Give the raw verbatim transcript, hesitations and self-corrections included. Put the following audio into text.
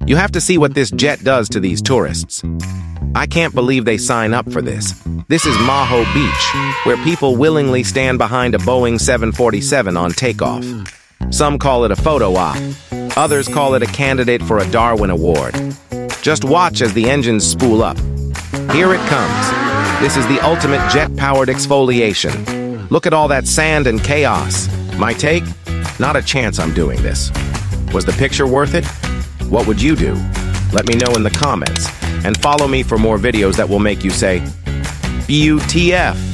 You have to see what this jet does to these tourists. I can't believe they sign up for this. This is Maho Beach, where people willingly stand behind a Boeing seven forty-seven on takeoff. Some call it a photo op. Others call it a candidate for a Darwin Award. Just watch as the engines spool up. Here it comes. This is the ultimate jet-powered exfoliation. Look at all that sand and chaos. My take? Not a chance I'm doing this. Was the picture worth it? What would you do? Let me know in the comments. And follow me for more videos that will make you say, B U T F.